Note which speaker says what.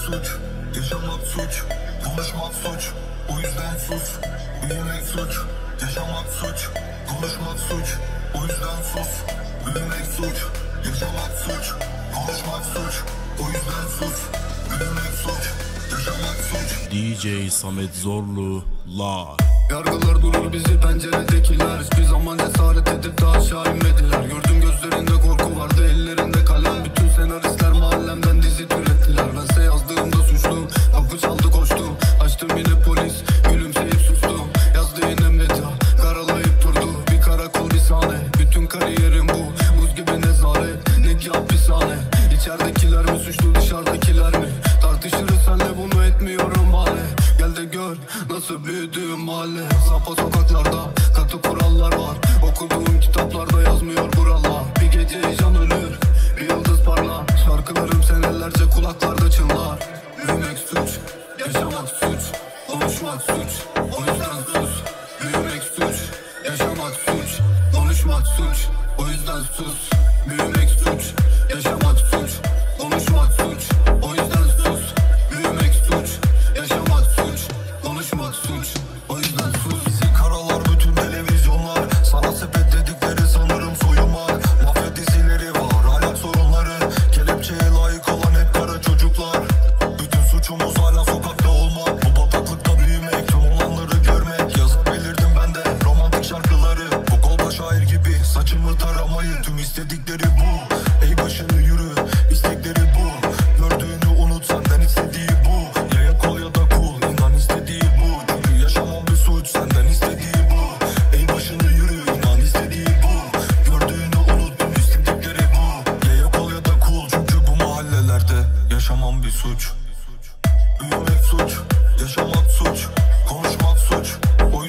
Speaker 1: suç, yaşamak suç, konuşmak suç. O yüzden sus, büyümek suç, yaşamak suç, konuşmak suç. O yüzden sus, büyümek suç, yaşamak suç, konuşmak suç. O yüzden sus, büyümek suç, yaşamak suç.
Speaker 2: DJ Samet Zorlu La.
Speaker 3: Yargılar durur bizi penceredekiler. Hiçbir zaman cesaret edip de aşağı inmediler. Gördüm gözlerinde korku vardı, ellerinde kalem. Bütün senaristler mahallemden dizi türettiler. Bense yazdığımda suçlu, kapı çaldı koştum. Açtım yine polis, gülümseyip sustum. Yazdı yine medya, karalayıp durdu. Bir karakol bir sahne, bütün kariyerim bu. Buz gibi nezaret, ne ki hapishane. İçeridekiler mi suçlu, dışarıdakiler mi? Tartışırız senle, bunu etmiyorum bari. Gel de gör nasıl büyüdüğüm mahalle. Sapa sokaklarda katı kurallar var. Okuduğum kitaplarda yazmıyor buralar. Bir gece heyecan ölür, bir yıldız parlar. Şarkılarım senelerce kulaklarda çınlar. Büyümek suç, yaşamak suç, konuşmak suç. O yüzden sus. Büyümek suç, yaşamak suç, konuşmak suç. O yüzden sus. Büyümek suç, yaşamak suç, konuşmak suç. O yüzden sus. Büyümek suç, yaşamak suç, konuşmak suç. O yüzden sus.
Speaker 1: Bizi karalar bütün televizyonlar. Sana sepet dedikleri sanırım soyunmak. Mafya dizileri var, ahlak sorunları. Kelepçeye layık olan hep kara çocuklar. Bütün suçumuz hala sokakta olmak. Bu bataklıkta büyümek, tüm olanları görmek. Yazabilirdim ben de romantik şarkıları. Bu kolda şair gibi saçımı taramayı. Tüm istedikleri bu. Ey başını yürü, istekleri bu. Gördüğünü unut, senden istediği bu. Ya yak ol ya da cool, inan istediği bu. Çünkü yaşamam bir suç, senden istediği bu. Ey başını yürü, inan istediği bu. Gördüğünü unut, tüm istedikleri bu. Ya yak ol ya da cool, çünkü bu mahallelerde yaşamam bir suç. Büyümek suç, yaşamak suç, konuşmak suç. O